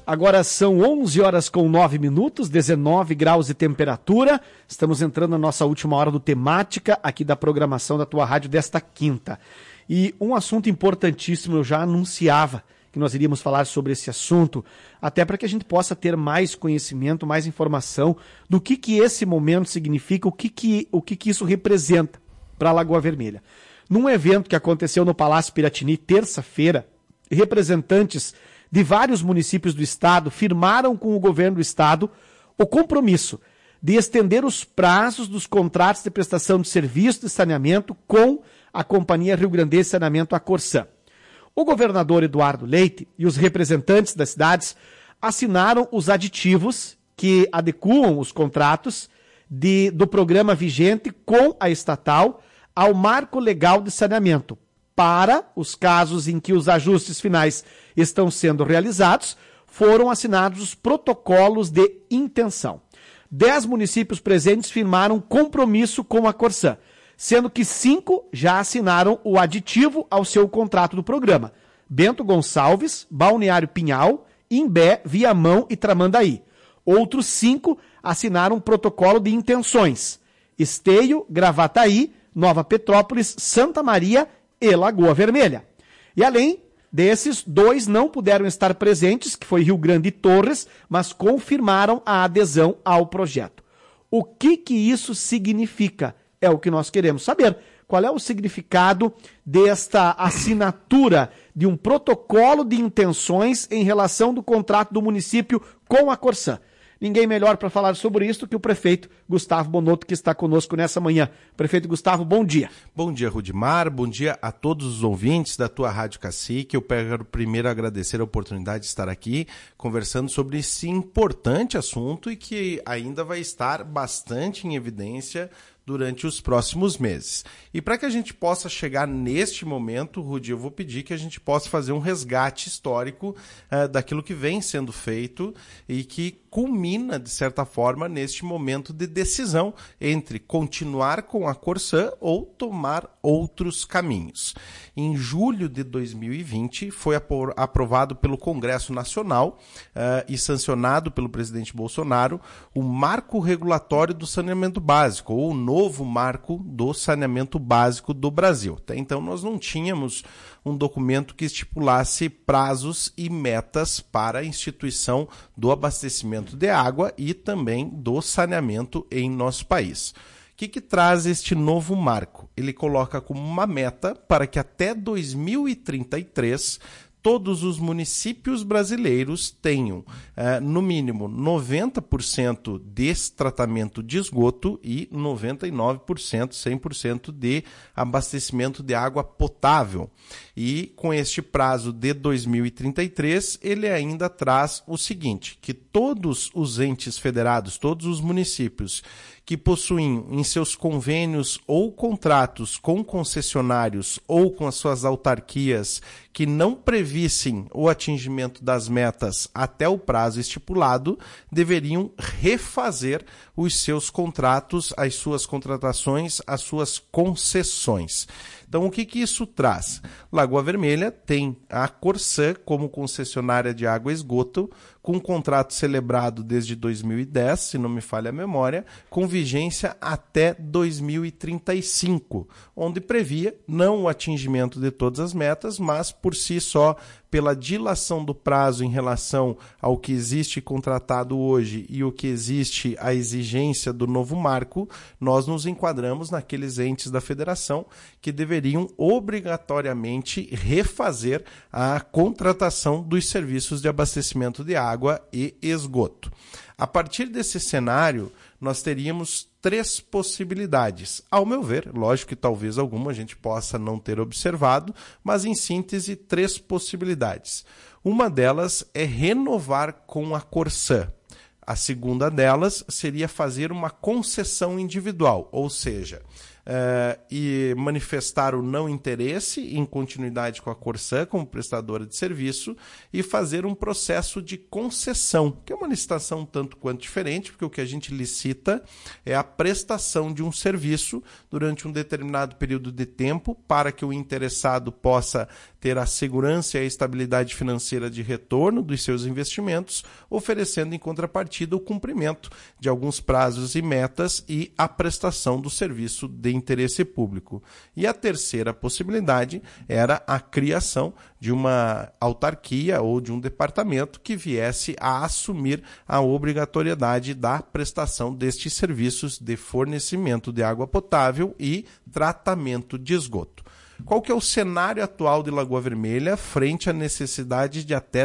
Agora são 11 horas com 9 minutos, 19 graus de temperatura. Estamos entrando na nossa última hora do Temática, aqui da programação da tua rádio desta quinta. E um assunto importantíssimo, eu já anunciava que nós iríamos falar sobre esse assunto, até para que a gente possa ter mais conhecimento, mais informação do que esse momento significa, o que isso representa para a Lagoa Vermelha. Num evento que aconteceu no Palácio Piratini, terça-feira, representantes de vários municípios do estado firmaram com o governo do estado o compromisso de estender os prazos dos contratos de prestação de serviço de saneamento com a Companhia Rio Grandense de Saneamento, a Corsã. O governador Eduardo Leite e os representantes das cidades assinaram os aditivos que adequam os contratos do programa vigente com a estatal ao marco legal de saneamento, para os casos em que os ajustes finais estão sendo realizados, foram assinados os protocolos de intenção. 10 municípios presentes firmaram compromisso com a Corsã, sendo que 5 já assinaram o aditivo ao seu contrato do programa. Bento Gonçalves, Balneário Pinhal, Imbé, Viamão e Tramandaí. Outros 5 assinaram um protocolo de intenções. Esteio, Gravataí, Nova Petrópolis, Santa Maria e Lagoa Vermelha. E além desses, 2 não puderam estar presentes, que foi Rio Grande e Torres, mas confirmaram a adesão ao projeto. O que isso significa? É o que nós queremos saber. Qual é o significado desta assinatura de um protocolo de intenções em relação do contrato do município com a Corsã? Ninguém melhor para falar sobre isso que o prefeito Gustavo Bonotto, que está conosco nessa manhã. Prefeito Gustavo, bom dia. Bom dia, Rudimar. Bom dia a todos os ouvintes da tua Rádio Cacique. Eu quero primeiro agradecer a oportunidade de estar aqui conversando sobre esse importante assunto e que ainda vai estar bastante em evidência durante os próximos meses. E para que a gente possa chegar neste momento, Rudi, eu vou pedir que a gente possa fazer um resgate histórico daquilo que vem sendo feito e que culmina, de certa forma, neste momento de decisão entre continuar com a Corsã ou tomar outros caminhos. Em julho de 2020, foi aprovado pelo Congresso Nacional e sancionado pelo presidente Bolsonaro o Marco Regulatório do Saneamento Básico, ou o novo Marco do Saneamento Básico do Brasil. Até então, nós não tínhamos um documento que estipulasse prazos e metas para a instituição do abastecimento de água e também do saneamento em nosso país. O que traz este novo marco? Ele coloca como uma meta para que até 2033 todos os municípios brasileiros tenham, no mínimo, 90% de tratamento de esgoto e 99%, 100% de abastecimento de água potável. E com este prazo de 2033, ele ainda traz o seguinte, que todos os entes federados, todos os municípios que possuem em seus convênios ou contratos com concessionários ou com as suas autarquias que não previssem o atingimento das metas até o prazo estipulado, deveriam refazer os seus contratos, as suas contratações, as suas concessões. Então, o que isso traz? Lagoa Vermelha tem a Corsã como concessionária de água e esgoto, com um contrato celebrado desde 2010, se não me falha a memória, com vigência até 2035, onde previa não o atingimento de todas as metas, mas por si só, pela dilação do prazo em relação ao que existe contratado hoje e o que existe a exigência do novo marco, nós nos enquadramos naqueles entes da federação que deveriam obrigatoriamente refazer a contratação dos serviços de abastecimento de água e esgoto. A partir desse cenário, nós teríamos 3 possibilidades. Ao meu ver, lógico que talvez alguma a gente possa não ter observado, mas em síntese, 3 possibilidades. Uma delas é renovar com a Corsã. A segunda delas seria fazer uma concessão individual, ou seja, e manifestar o não interesse em continuidade com a Corsã como prestadora de serviço e fazer um processo de concessão, que é uma licitação tanto quanto diferente, porque o que a gente licita é a prestação de um serviço durante um determinado período de tempo para que o interessado possa ter a segurança e a estabilidade financeira de retorno dos seus investimentos, oferecendo em contrapartida o cumprimento de alguns prazos e metas e a prestação do serviço de interesse público. E a terceira possibilidade era a criação de uma autarquia ou de um departamento que viesse a assumir a obrigatoriedade da prestação destes serviços de fornecimento de água potável e tratamento de esgoto. Qual que é o cenário atual de Lagoa Vermelha frente à necessidade de até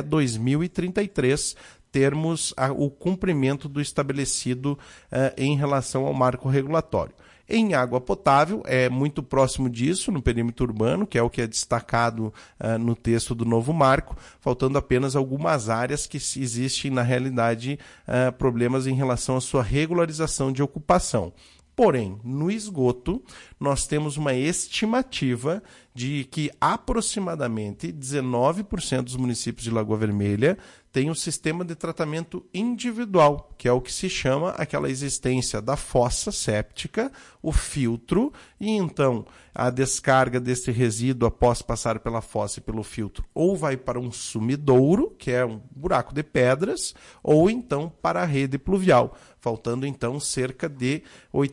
2033 termos o cumprimento do estabelecido em relação ao marco regulatório? Em água potável, é muito próximo disso, no perímetro urbano, que é o que é destacado no texto do novo marco, faltando apenas algumas áreas que existem, na realidade, problemas em relação à sua regularização de ocupação. Porém, no esgoto, nós temos uma estimativa de que aproximadamente 19% dos municípios de Lagoa Vermelha têm um sistema de tratamento individual, que é o que se chama aquela existência da fossa séptica, o filtro, e então a descarga desse resíduo após passar pela fossa e pelo filtro ou vai para um sumidouro, que é um buraco de pedras, ou então para a rede pluvial, faltando então cerca de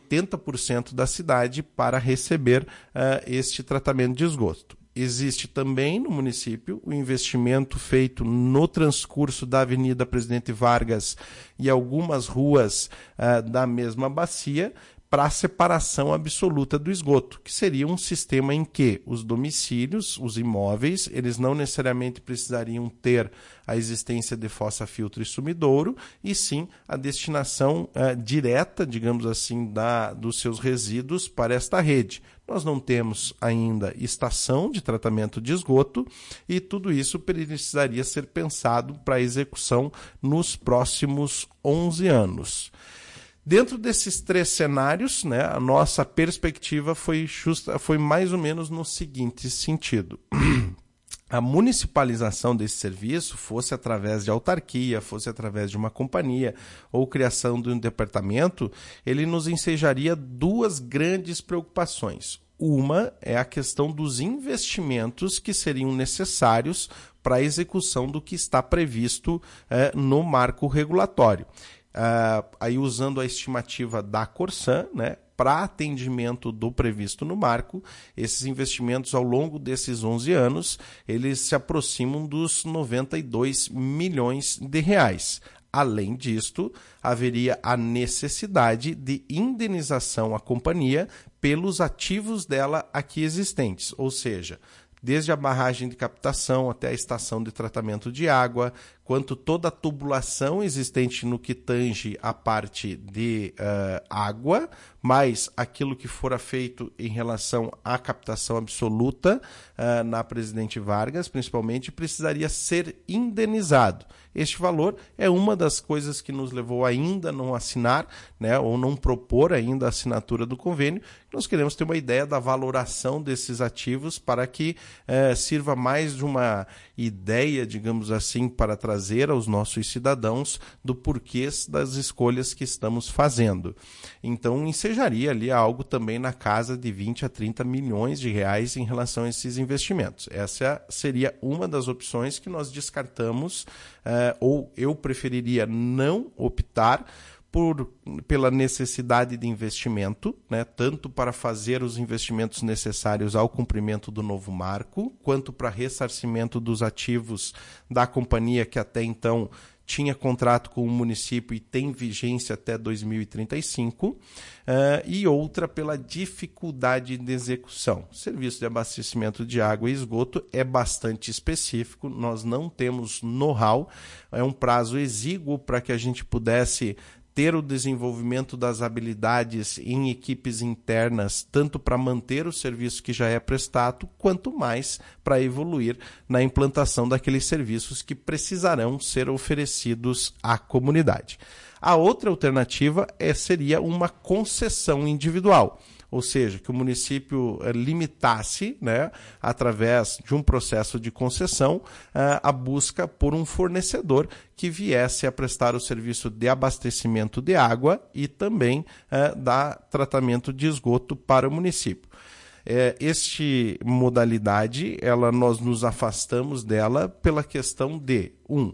80% da cidade para receber este tratamento de esgoto. Existe também no município o investimento feito no transcurso da Avenida Presidente Vargas e algumas ruas da mesma bacia para a separação absoluta do esgoto, que seria um sistema em que os domicílios, os imóveis, eles não necessariamente precisariam ter a existência de fossa, filtro e sumidouro, e sim a destinação direta, digamos assim, dos seus resíduos para esta rede. Nós não temos ainda estação de tratamento de esgoto e tudo isso precisaria ser pensado para a execução nos próximos 11 anos. Dentro desses três cenários, né, a nossa perspectiva foi mais ou menos no seguinte sentido. A municipalização desse serviço, fosse através de autarquia, fosse através de uma companhia ou criação de um departamento, ele nos ensejaria duas grandes preocupações. Uma é a questão dos investimentos que seriam necessários para a execução do que está previsto no marco regulatório. Aí usando a estimativa da Corsan, né, para atendimento do previsto no marco, esses investimentos ao longo desses 11 anos, eles se aproximam dos 92 milhões de reais. Além disto, haveria a necessidade de indenização à companhia pelos ativos dela aqui existentes, ou seja, desde a barragem de captação até a estação de tratamento de água, quanto toda a tubulação existente no que tange a parte de água, mais aquilo que fora feito em relação à captação absoluta na Presidente Vargas, principalmente, precisaria ser indenizado. Este valor é uma das coisas que nos levou ainda a não assinar, né, ou não propor ainda a assinatura do convênio. Nós queremos ter uma ideia da valoração desses ativos para que sirva mais de uma ideia, digamos assim, para trazer aos nossos cidadãos do porquê das escolhas que estamos fazendo. Então, ensejaria ali algo também na casa de 20 a 30 milhões de reais em relação a esses investimentos. Essa seria uma das opções que nós descartamos, ou eu preferiria não optar pela necessidade de investimento, né, tanto para fazer os investimentos necessários ao cumprimento do novo marco, quanto para ressarcimento dos ativos da companhia que até então tinha contrato com o município e tem vigência até 2035, e outra pela dificuldade de execução. O serviço de abastecimento de água e esgoto é bastante específico, nós não temos know-how, é um prazo exíguo para que a gente pudesse ter o desenvolvimento das habilidades em equipes internas, tanto para manter o serviço que já é prestado, quanto mais para evoluir na implantação daqueles serviços que precisarão ser oferecidos à comunidade. A outra alternativa seria uma concessão individual, ou seja, que o município limitasse, né, através de um processo de concessão, a busca por um fornecedor que viesse a prestar o serviço de abastecimento de água e também dar tratamento de esgoto para o município. Este modalidade, nós nos afastamos dela pela questão de,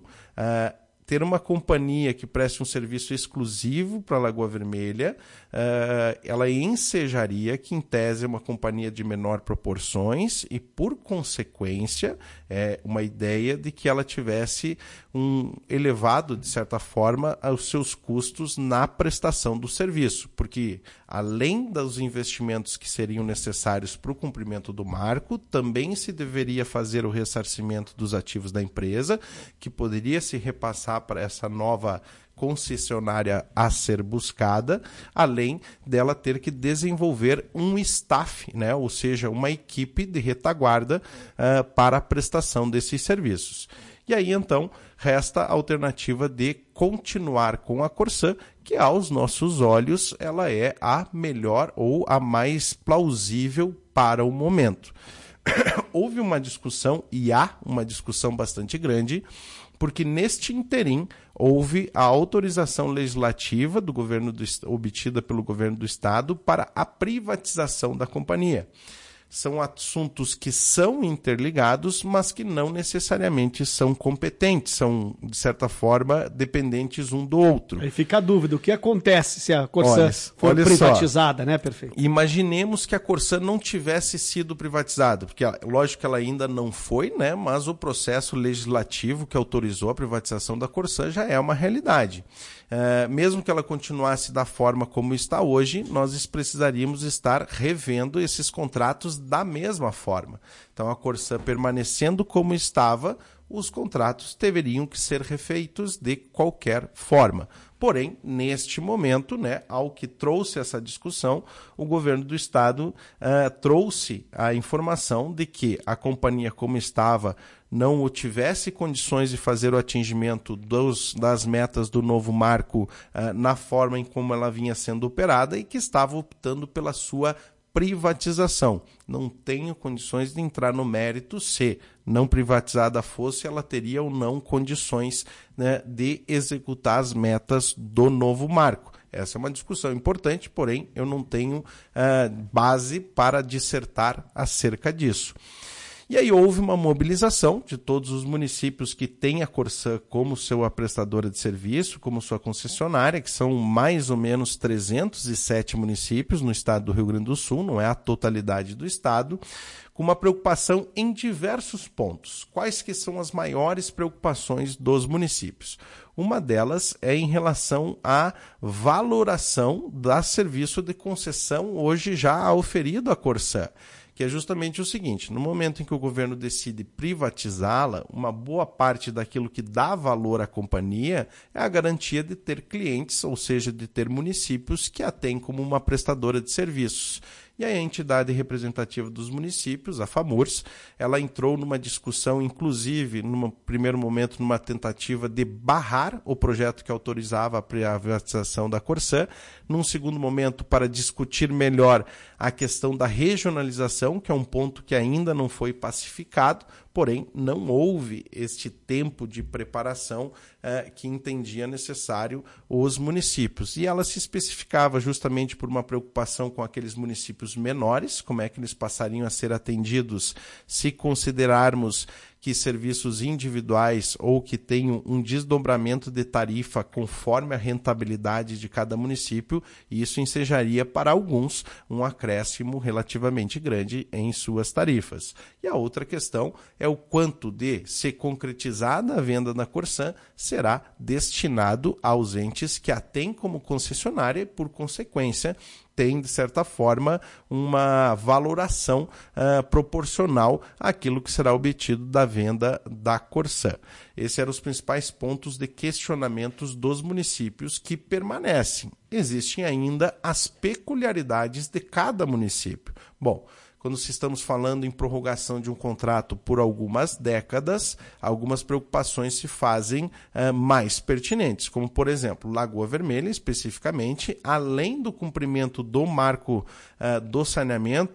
ter uma companhia que preste um serviço exclusivo para a Lagoa Vermelha, ela ensejaria que, em tese, é uma companhia de menor proporções e, por consequência, uma ideia de que ela tivesse elevado, de certa forma, os seus custos na prestação do serviço, porque, além dos investimentos que seriam necessários para o cumprimento do marco, também se deveria fazer o ressarcimento dos ativos da empresa, que poderia se repassar para essa nova concessionária a ser buscada, além dela ter que desenvolver um staff, né? Ou seja, uma equipe de retaguarda para a prestação desses serviços. E aí, então, resta a alternativa de continuar com a Corsã, que, aos nossos olhos, ela é a melhor ou a mais plausível para o momento. Houve uma discussão, e há uma discussão bastante grande, porque neste interim houve a autorização legislativa do governo obtida pelo governo do Estado para a privatização da companhia. São assuntos que são interligados, mas que não necessariamente são competentes, são, de certa forma, dependentes um do outro. Aí fica a dúvida, o que acontece se a Corsã for privatizada, né? Perfeito. Imaginemos que a Corsã não tivesse sido privatizada, porque, lógico que ela ainda não foi, né? Mas o processo legislativo que autorizou a privatização da Corsã já é uma realidade. Mesmo que ela continuasse da forma como está hoje, nós precisaríamos estar revendo esses contratos da mesma forma. Então, a Corsã permanecendo como estava, os contratos deveriam que ser refeitos de qualquer forma. Porém, neste momento, né, ao que trouxe essa discussão, o governo do Estado trouxe a informação de que a companhia como estava não tivesse condições de fazer o atingimento das metas do novo marco na forma em como ela vinha sendo operada e que estava optando pela sua privatização. Não tenho condições de entrar no mérito se não privatizada fosse, ela teria ou não condições, né, de executar as metas do novo marco. Essa é uma discussão importante, porém eu não tenho base para dissertar acerca disso. E aí houve uma mobilização de todos os municípios que têm a Corsã como sua prestadora de serviço, como sua concessionária, que são mais ou menos 307 municípios no estado do Rio Grande do Sul, não é a totalidade do estado, com uma preocupação em diversos pontos. Quais que são as maiores preocupações dos municípios? Uma delas é em relação à valoração do serviço de concessão hoje já oferido à Corsã, que é justamente o seguinte: no momento em que o governo decide privatizá-la, uma boa parte daquilo que dá valor à companhia é a garantia de ter clientes, ou seja, de ter municípios que a têm como uma prestadora de serviços. E a entidade representativa dos municípios, a FAMURS, ela entrou numa discussão, inclusive, num primeiro momento, numa tentativa de barrar o projeto que autorizava a privatização da Corsã, num segundo momento, para discutir melhor a questão da regionalização, que é um ponto que ainda não foi pacificado, porém não houve este tempo de preparação que entendia necessário os municípios. E ela se especificava justamente por uma preocupação com aqueles municípios menores, como é que eles passariam a ser atendidos se considerarmos que serviços individuais ou que tenham um desdobramento de tarifa conforme a rentabilidade de cada município, e isso ensejaria para alguns um acréscimo relativamente grande em suas tarifas. E a outra questão é o quanto de, se concretizada a venda da Corsã, será destinado aos entes que a têm como concessionária e, por consequência, tem, de certa forma, uma valoração proporcional àquilo que será obtido da venda da Corsã. Esses eram os principais pontos de questionamentos dos municípios que permanecem. Existem ainda as peculiaridades de cada município. Bom, quando estamos falando em prorrogação de um contrato por algumas décadas, algumas preocupações se fazem mais pertinentes, como, por exemplo, Lagoa Vermelha, especificamente, além do cumprimento do marco do saneamento,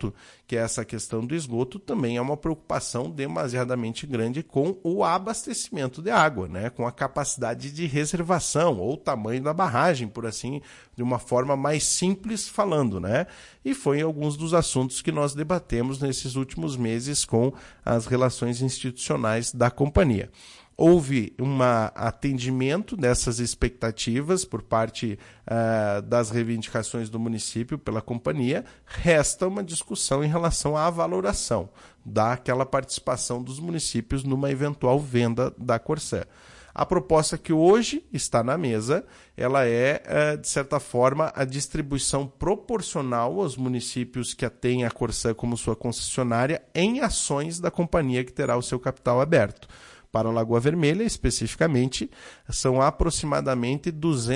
que essa questão do esgoto também é uma preocupação demasiadamente grande com o abastecimento de água, né? Com a capacidade de reservação ou tamanho da barragem, por assim, de uma forma mais simples falando, né? E foi alguns dos assuntos que nós debatemos nesses últimos meses com as relações institucionais da companhia. Houve um atendimento dessas expectativas por parte das reivindicações do município pela companhia. Resta uma discussão em relação à valoração daquela participação dos municípios numa eventual venda da Corsã. A proposta que hoje está na mesa, ela é, de certa forma, a distribuição proporcional aos municípios que têm a Corsã como sua concessionária em ações da companhia que terá o seu capital aberto. Para a Lagoa Vermelha, especificamente, são aproximadamente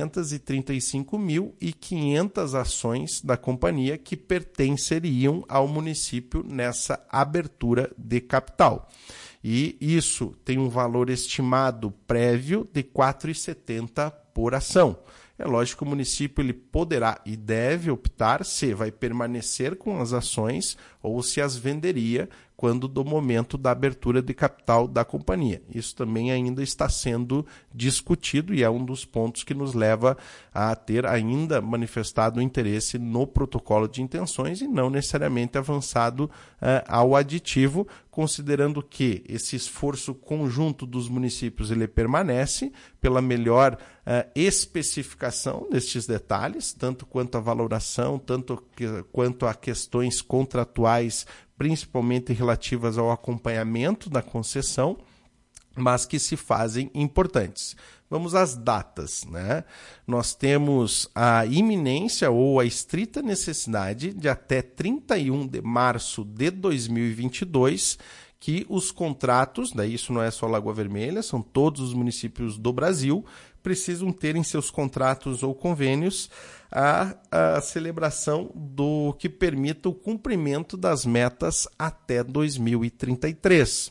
235.500 ações da companhia que pertenceriam ao município nessa abertura de capital. E isso tem um valor estimado prévio de R$ 4,70 por ação. É lógico que o município ele poderá e deve optar se vai permanecer com as ações ou se as venderia quando do momento da abertura de capital da companhia. Isso também ainda está sendo discutido e é um dos pontos que nos leva a ter ainda manifestado interesse no protocolo de intenções e não necessariamente avançado ao aditivo, considerando que esse esforço conjunto dos municípios ele permanece pela melhor especificação destes detalhes, tanto quanto a valoração, quanto a questões contratuais, principalmente relativas ao acompanhamento da concessão, mas que se fazem importantes. Vamos às datas, né? Nós temos a iminência ou a estrita necessidade de até 31 de março de 2022 que os contratos, daí isso não é só Lagoa Vermelha, são todos os municípios do Brasil, precisam ter em seus contratos ou convênios a celebração do que permita o cumprimento das metas até 2033.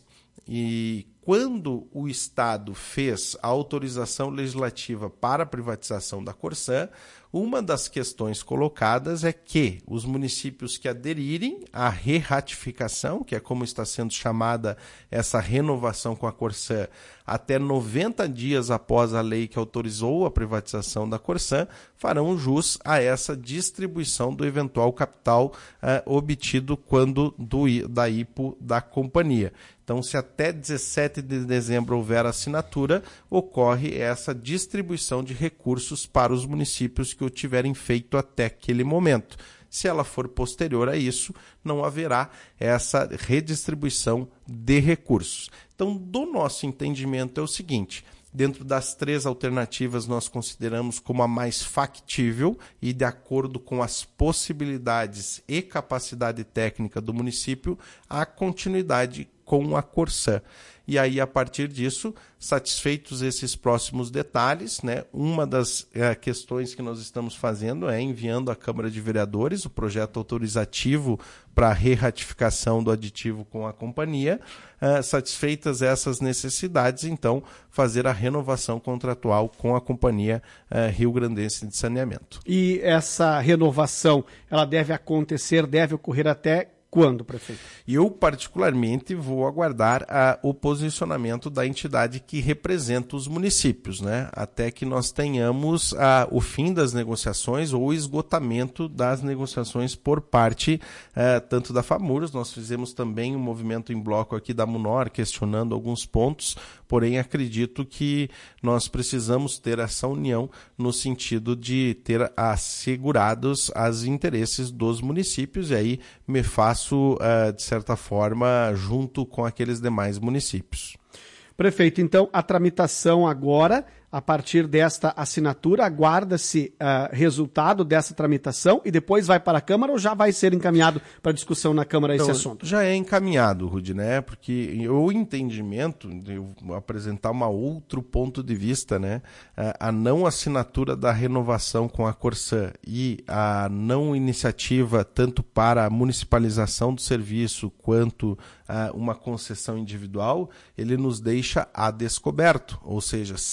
E quando o Estado fez a autorização legislativa para a privatização da Corsã, uma das questões colocadas é que os municípios que aderirem à re-ratificação, que é como está sendo chamada essa renovação com a Corsã, até 90 dias após a lei que autorizou a privatização da Corsã, farão jus a essa distribuição do eventual capital obtido quando da IPO da companhia. Então, se até 17 de dezembro houver assinatura, ocorre essa distribuição de recursos para os municípios que o tiverem feito até aquele momento. Se ela for posterior a isso, não haverá essa redistribuição de recursos. Então, do nosso entendimento é o seguinte: dentro das três alternativas, nós consideramos como a mais factível e de acordo com as possibilidades e capacidade técnica do município, a continuidade com a Corsã. E aí, a partir disso, satisfeitos esses próximos detalhes, né, uma das questões que nós estamos fazendo é enviando à Câmara de Vereadores o projeto autorizativo para a re-ratificação do aditivo com a companhia. Satisfeitas essas necessidades, então, fazer a renovação contratual com a Companhia Rio Grandense de Saneamento. E essa renovação, ela deve ocorrer até quando, prefeito? Eu, particularmente, vou aguardar o posicionamento da entidade que representa os municípios, né? Até que nós tenhamos o fim das negociações ou o esgotamento das negociações por parte tanto da FAMURS. Nós fizemos também um movimento em bloco aqui da MUNOR, questionando alguns pontos, porém acredito que nós precisamos ter essa união no sentido de ter assegurados os interesses dos municípios, e aí me faço de certa forma, junto com aqueles demais municípios. Prefeito, então, a tramitação agora, a partir desta assinatura, aguarda-se resultado dessa tramitação e depois vai para a Câmara ou já vai ser encaminhado para discussão na Câmara esse assunto? Já é encaminhado, Rudi, né? Porque o entendimento, de eu apresentar um outro ponto de vista, né? A não assinatura da renovação com a Corsã e a não iniciativa tanto para a municipalização do serviço quanto uma concessão individual, ele nos deixa a descoberto, ou seja, sem ter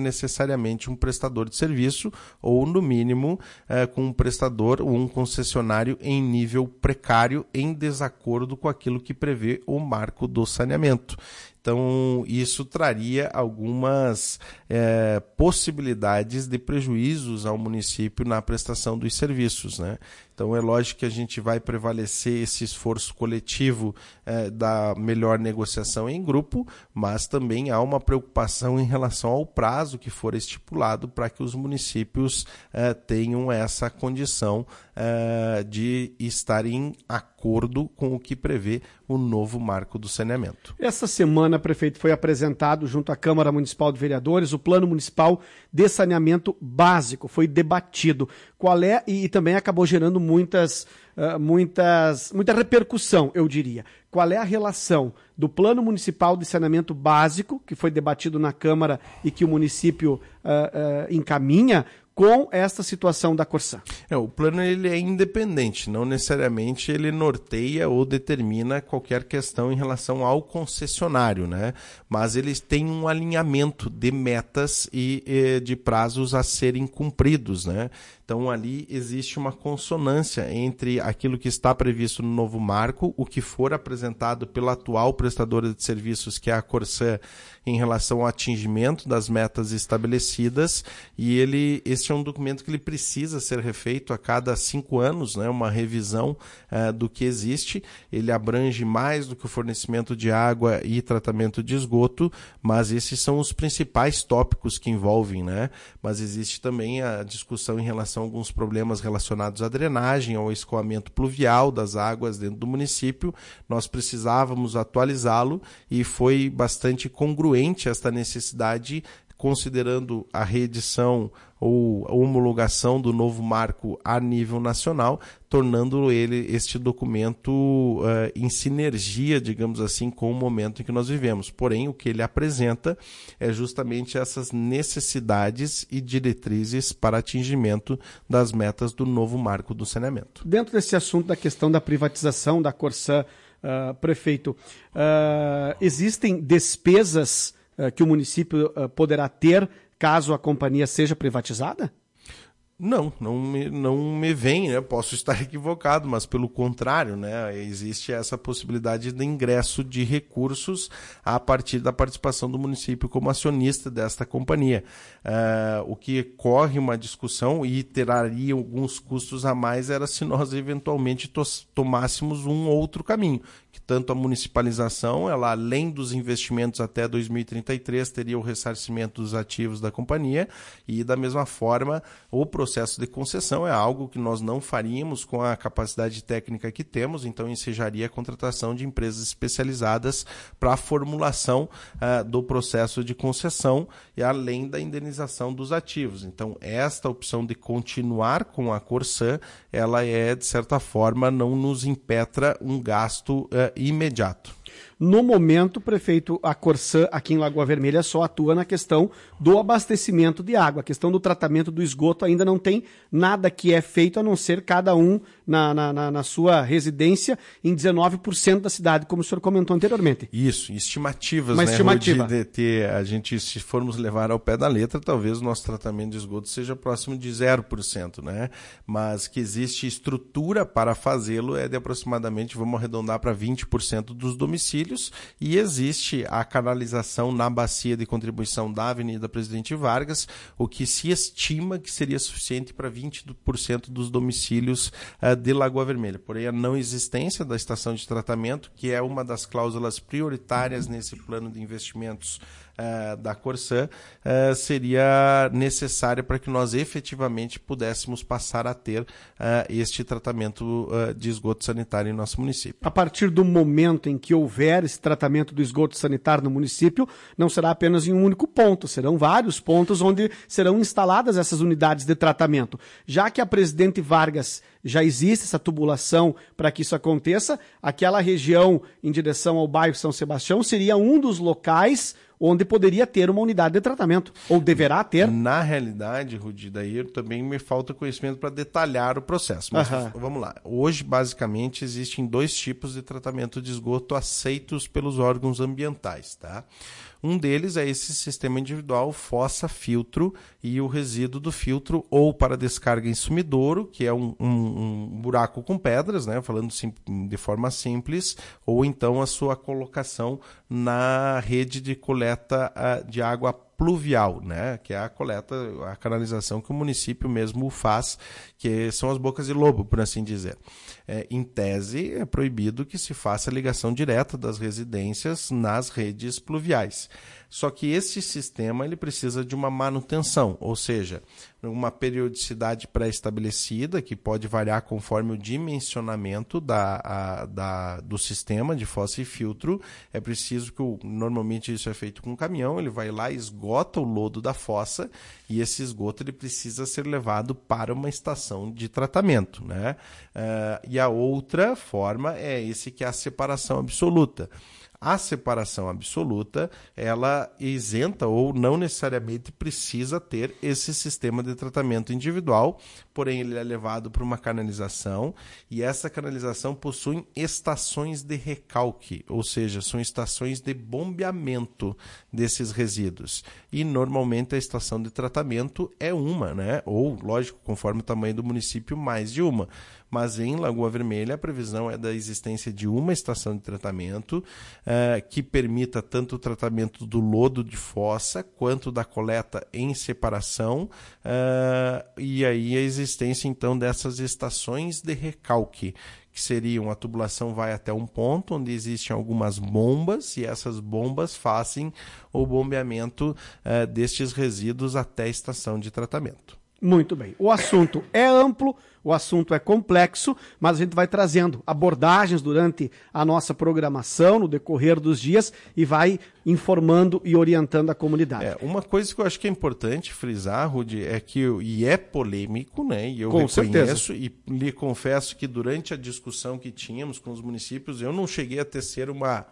necessariamente um prestador de serviço ou, no mínimo, com um prestador ou um concessionário em nível precário, em desacordo com aquilo que prevê o marco do saneamento. Então, isso traria algumas possibilidades de prejuízos ao município na prestação dos serviços, né? Então, é lógico que a gente vai prevalecer esse esforço coletivo da melhor negociação em grupo, mas também há uma preocupação em relação ao prazo que for estipulado para que os municípios tenham essa condição de estar em acordo com o que prevê o novo marco do saneamento. Essa semana, prefeito, foi apresentado junto à Câmara Municipal de Vereadores o Plano Municipal de Saneamento Básico, foi debatido. Qual é, e também acabou gerando muita repercussão, eu diria. Qual é a relação do Plano Municipal de Saneamento Básico, que foi debatido na Câmara e que o município encaminha, com esta situação da Corsã? O plano ele é independente, não necessariamente ele norteia ou determina qualquer questão em relação ao concessionário, né? Mas eles têm um alinhamento de metas e de prazos a serem cumpridos, né? Então ali existe uma consonância entre aquilo que está previsto no novo marco, o que for apresentado pela atual prestadora de serviços, que é a Corsã, em relação ao atingimento das metas estabelecidas, e este é um documento que ele precisa ser refeito a cada 5 anos, né, uma revisão do que existe. Ele abrange mais do que o fornecimento de água e tratamento de esgoto, mas esses são os principais tópicos que envolvem, né? Mas existe também a discussão em relação a alguns problemas relacionados à drenagem, ao escoamento pluvial das águas dentro do município. Nós precisávamos atualizá-lo e foi bastante congruente esta necessidade, considerando a reedição ou a homologação do novo marco a nível nacional, tornando este documento em sinergia, digamos assim, com o momento em que nós vivemos. Porém, o que ele apresenta é justamente essas necessidades e diretrizes para atingimento das metas do novo marco do saneamento. Dentro desse assunto da questão da privatização da Corsã, prefeito, existem despesas que o município poderá ter caso a companhia seja privatizada? Não me vem, né? Posso estar equivocado, mas pelo contrário, né? Existe essa possibilidade de ingresso de recursos a partir da participação do município como acionista desta companhia. O que corre uma discussão e traria alguns custos a mais era se nós eventualmente tomássemos um outro caminho, que tanto a municipalização, ela além dos investimentos até 2033, teria o ressarcimento dos ativos da companhia, e da mesma forma o processo de concessão é algo que nós não faríamos com a capacidade técnica que temos, então ensejaria a contratação de empresas especializadas para a formulação do processo de concessão e além da indenização dos ativos. Então esta opção de continuar com a Corsã, ela de certa forma não nos impetra um gasto imediato. No momento, prefeito, a Corsã aqui em Lagoa Vermelha só atua na questão do abastecimento de água. A questão do tratamento do esgoto ainda não tem nada que é feito, a não ser cada um na sua residência em 19% da cidade, como o senhor comentou anteriormente. Isso, estimativas, uma estimativa. De ter, a gente, se formos levar ao pé da letra, talvez o nosso tratamento de esgoto seja próximo de 0%, né? Mas que existe estrutura para fazê-lo de aproximadamente, vamos arredondar para 20% dos domicílios, e existe a canalização na bacia de contribuição da Avenida Presidente Vargas, o que se estima que seria suficiente para 20% dos domicílios de Lagoa Vermelha. Porém, a não existência da estação de tratamento, que é uma das cláusulas prioritárias nesse plano de investimentos da Corsã, seria necessária para que nós efetivamente pudéssemos passar a ter este tratamento de esgoto sanitário em nosso município. A partir do momento em que houver esse tratamento do esgoto sanitário no município, não será apenas em um único ponto, serão vários pontos onde serão instaladas essas unidades de tratamento. Já que a Presidente Vargas já existe essa tubulação para que isso aconteça, aquela região em direção ao bairro São Sebastião seria um dos locais onde poderia ter uma unidade de tratamento, ou deverá ter. Na realidade, Rudi, daí também me falta conhecimento para detalhar o processo. Mas vamos lá. Hoje, basicamente, existem 2 tipos de tratamento de esgoto aceitos pelos órgãos ambientais, tá? Um deles é esse sistema individual fossa-filtro e o resíduo do filtro ou para descarga em sumidouro, que é um buraco com pedras, né, falando de forma simples, ou então a sua colocação na rede de coleta de água pluvial, né, que é a coleta, a canalização que o município mesmo faz, que são as bocas de lobo, por assim dizer. Em tese, é proibido que se faça a ligação direta das residências nas redes pluviais. Só que esse sistema ele precisa de uma manutenção, ou seja, uma periodicidade pré-estabelecida, que pode variar conforme o dimensionamento do sistema de fossa e filtro. É preciso que, normalmente isso é feito com um caminhão, ele vai lá e esgota o lodo da fossa, e esse esgoto ele precisa ser levado para uma estação de tratamento, né? E a outra forma é esse que é a separação absoluta. A separação absoluta, ela isenta ou não necessariamente precisa ter esse sistema de tratamento individual, porém ele é levado para uma canalização e essa canalização possui estações de recalque, ou seja, são estações de bombeamento desses resíduos. E normalmente a estação de tratamento é uma, né? Ou, lógico, conforme o tamanho do município, mais de uma. Mas em Lagoa Vermelha a previsão é da existência de uma estação de tratamento que permita tanto o tratamento do lodo de fossa quanto da coleta em separação e aí a existência então dessas estações de recalque, que seriam, a tubulação vai até um ponto onde existem algumas bombas e essas bombas fazem o bombeamento destes resíduos até a estação de tratamento. Muito bem. O assunto é amplo, o assunto é complexo, mas a gente vai trazendo abordagens durante a nossa programação, no decorrer dos dias, e vai informando e orientando a comunidade. Uma coisa que eu acho que é importante frisar, Rudy, é que, e é polêmico, né? E eu com reconheço certeza. E lhe confesso que durante a discussão que tínhamos com os municípios, eu não cheguei a tecer uma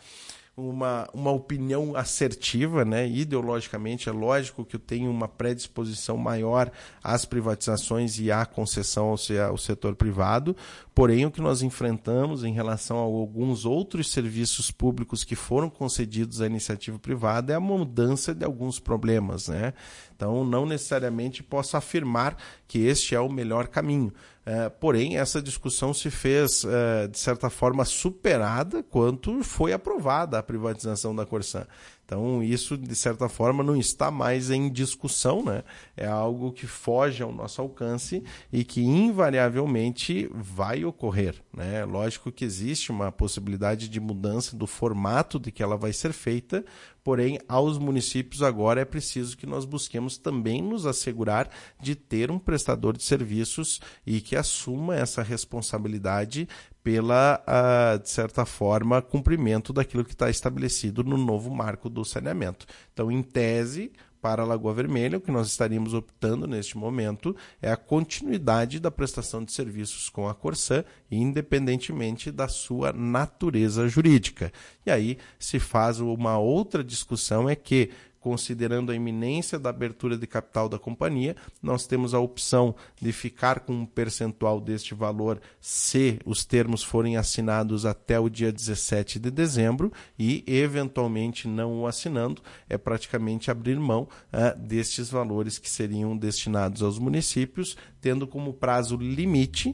opinião assertiva, né? Ideologicamente, é lógico que eu tenho uma predisposição maior às privatizações e à concessão ao setor privado, porém o que nós enfrentamos em relação a alguns outros serviços públicos que foram concedidos à iniciativa privada é a mudança de alguns problemas, né? Então, não necessariamente posso afirmar que este é o melhor caminho. Porém, essa discussão se fez, de certa forma, superada quando foi aprovada a privatização da Corsan. Então, isso, de certa forma, não está mais em discussão, né? É algo que foge ao nosso alcance e que, invariavelmente, vai ocorrer, né? Lógico que existe uma possibilidade de mudança do formato de que ela vai ser feita, porém, aos municípios agora é preciso que nós busquemos também nos assegurar de ter um prestador de serviços e que assuma essa responsabilidade pela, de certa forma, cumprimento daquilo que está estabelecido no novo marco do saneamento. Então, em tese, para a Lagoa Vermelha, o que nós estaríamos optando neste momento é a continuidade da prestação de serviços com a Corsan, independentemente da sua natureza jurídica. E aí se faz uma outra discussão, é que, considerando a iminência da abertura de capital da companhia, nós temos a opção de ficar com um percentual deste valor se os termos forem assinados até o dia 17 de dezembro e, eventualmente, não o assinando, é praticamente abrir mão destes valores que seriam destinados aos municípios, tendo como prazo limite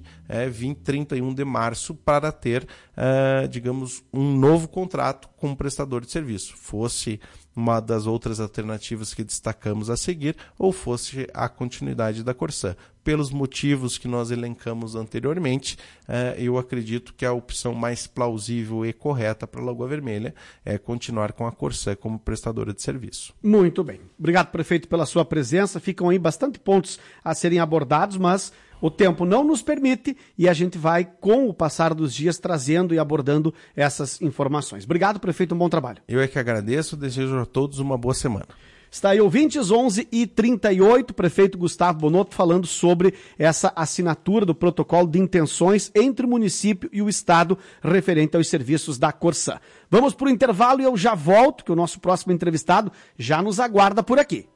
31 de março para ter, digamos, um novo contrato com o prestador de serviço. Fosse uma das outras alternativas que destacamos a seguir, ou fosse a continuidade da Corsan. Pelos motivos que nós elencamos anteriormente, eu acredito que a opção mais plausível e correta para a Lagoa Vermelha é continuar com a Corsan como prestadora de serviço. Muito bem. Obrigado, prefeito, pela sua presença. Ficam aí bastante pontos a serem abordados, mas o tempo não nos permite e a gente vai, com o passar dos dias, trazendo e abordando essas informações. Obrigado, prefeito, um bom trabalho. Eu é que agradeço, desejo a todos uma boa semana. Está aí, ouvintes, 11h38, prefeito Gustavo Bonotto falando sobre essa assinatura do protocolo de intenções entre o município e o Estado referente aos serviços da Corsan. Vamos para o intervalo e eu já volto, que o nosso próximo entrevistado já nos aguarda por aqui.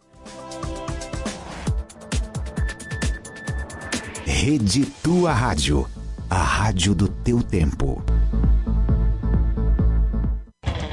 Rede Tua Rádio, a rádio do teu tempo.